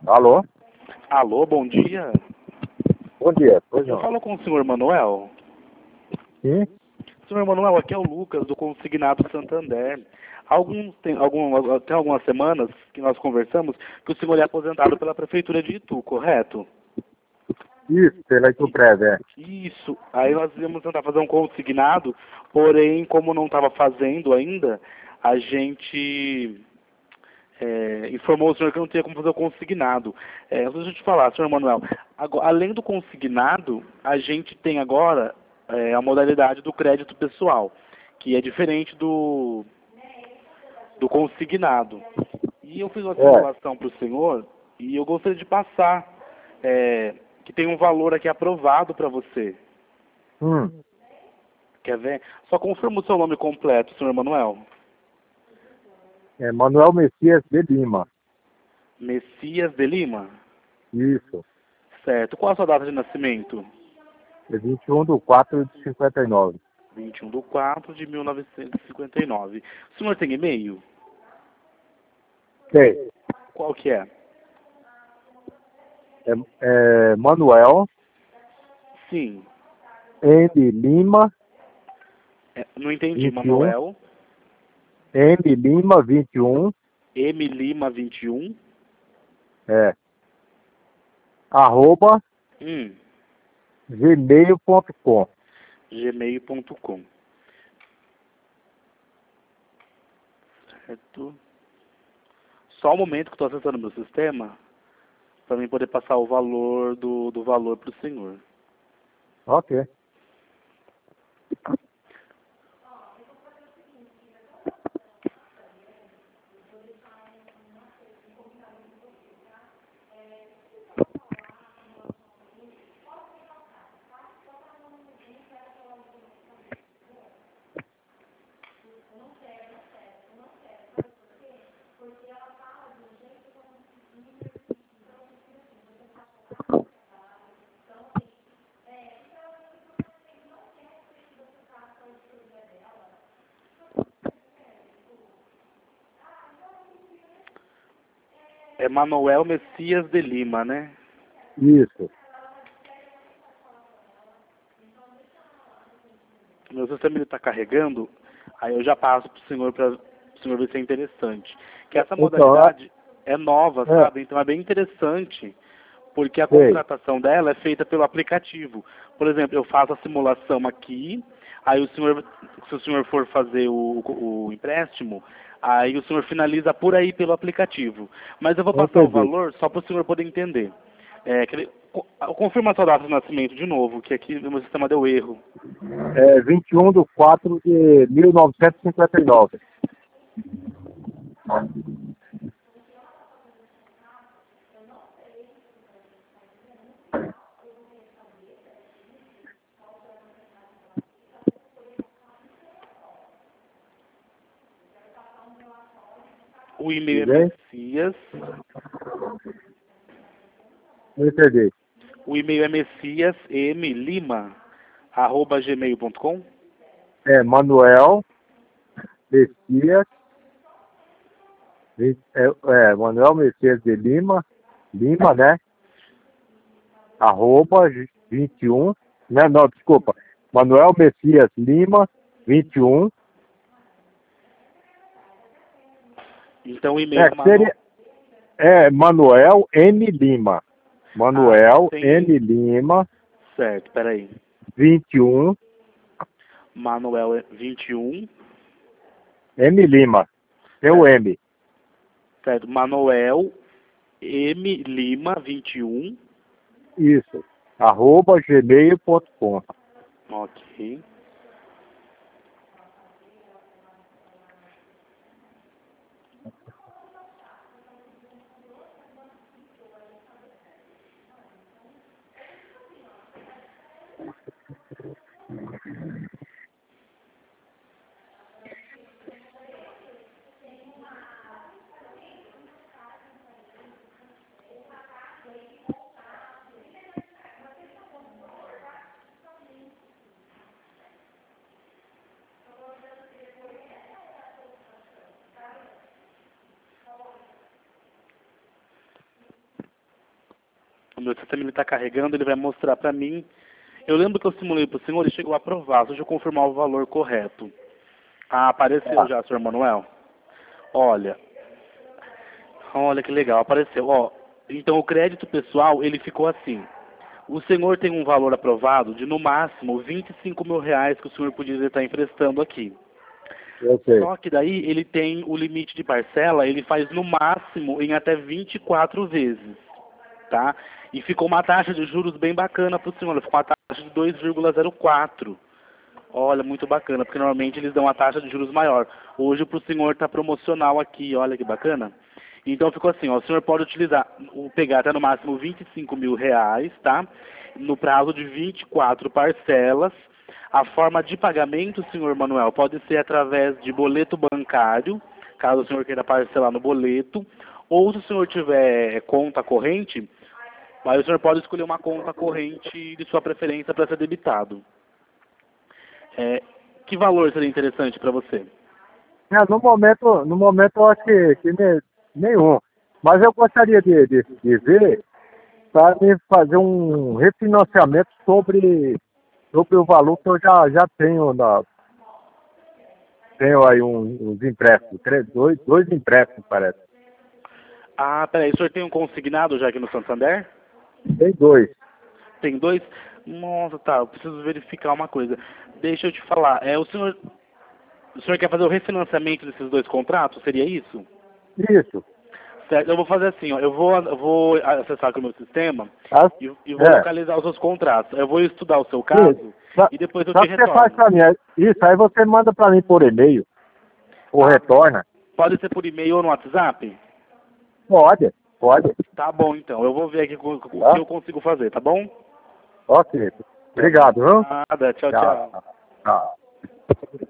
Alô? Alô, bom dia. Bom dia. Pois Eu não. falo com o senhor Manuel. Sim? Senhor Manuel, aqui é o Lucas, do Consignado Santander. Tem algumas semanas que nós conversamos que o senhor é aposentado pela Prefeitura de Itu, correto? Isso, pela Itupred, é. Isso. Aí nós íamos tentar fazer um consignado, porém, como não estava fazendo ainda, a gente informou o senhor que não tinha como fazer o consignado. Deixa eu te falar, senhor Manuel, além do consignado, a gente tem agora a modalidade do crédito pessoal, que é diferente do consignado. E eu fiz uma simulação para o senhor e eu gostaria de passar, que tem um valor aqui aprovado para você. Hum. Quer ver? Só confirma o seu nome completo, senhor Manuel. É Manuel Messias de Lima. Messias de Lima? Isso. Certo. Qual a sua data de nascimento? É 21/4/59. 21/4/1959. O senhor tem e-mail? Tem. Qual que é? É Manuel Sim. M. Lima Não entendi. 21. Manuel M. Lima 21. M. Lima 21. É. @ gmail.com. gmail.com. Certo. Só um momento que estou acessando meu sistema para mim poder passar o valor do valor para o senhor. Ok. É Manuel Messias de Lima, né? Isso. Meu sistema está carregando, aí eu já passo para o senhor ver se é interessante. Que essa Então, modalidade é nova, é. sabe? Então é bem interessante, porque a Sei. contratação dela é feita pelo aplicativo. Por exemplo, eu faço a simulação aqui, aí o senhor, se o senhor for fazer o empréstimo, aí o senhor finaliza por aí pelo aplicativo. Mas eu vou passar o Entendi. valor só para o senhor poder entender. Confirma a sua data de nascimento de novo, que aqui no meu sistema deu erro. É 21/4/1959. O e-mail é Tudo bem? Messias. Não entendi. O e-mail é messiasmlima@gmail.com. É Manuel Messias. Manuel Messias de Lima. Lima, né? @21. Né? Não, desculpa. Manuel Messias Lima 21. Então o e-mail é Seria, Manuel N. Lima. Manuel entendi. N. Lima Certo, peraí. 21. Manuel é 21. M. Lima. Tem o Certo, M. certo. Manuel M. Lima 21. Isso. @gmail.com. Ok. meu sistema ele está carregando, ele vai mostrar para mim. Eu lembro que eu simulei para o senhor e chegou a aprovar, deixa eu confirmar o valor correto. Ah, apareceu já, senhor Manuel. Olha que legal, apareceu. Ó, então o crédito pessoal, ele ficou assim. O senhor tem um valor aprovado de, no máximo, R$ 25.000 que o senhor podia estar emprestando aqui. Eu sei. Só que daí ele tem o limite de parcela, ele faz no máximo em até 24 vezes, tá? E ficou uma taxa de juros bem bacana para o senhor, ficou uma taxa de 2,04. Olha, muito bacana, porque normalmente eles dão uma taxa de juros maior. Hoje para o senhor está promocional aqui, olha que bacana. Então ficou assim, ó, o senhor pode utilizar, pegar até no máximo R$ 25.000, tá? No prazo de 24 parcelas. A forma de pagamento, senhor Manuel, pode ser através de boleto bancário, caso o senhor queira parcelar no boleto, ou se o senhor tiver conta corrente, aí o senhor pode escolher uma conta corrente de sua preferência para ser debitado. Que valor seria interessante para você? No momento eu acho que nenhum. Mas eu gostaria de ver para me fazer um refinanciamento sobre o valor que eu já tenho tenho aí uns empréstimos, dois empréstimos, parece. Ah, peraí, o senhor tem um consignado já aqui no Santander? Tem dois. Tem dois? Nossa, tá, eu preciso verificar uma coisa. Deixa eu te falar, o senhor quer fazer o refinanciamento desses dois contratos? Seria isso? Isso. Certo, eu vou fazer assim, ó, eu vou acessar aqui o meu sistema e vou É. localizar os seus contratos. Eu vou estudar o seu caso Isso. e depois eu Só te que você faz retorno. para mim. Isso, aí você manda para mim por e-mail, ou retorna. Pode ser por e-mail ou no WhatsApp? Pode. Tá bom, então. Eu vou ver aqui o que eu consigo fazer, tá bom? Ok. Obrigado, viu? Nada, tchau, tchau. Tchau.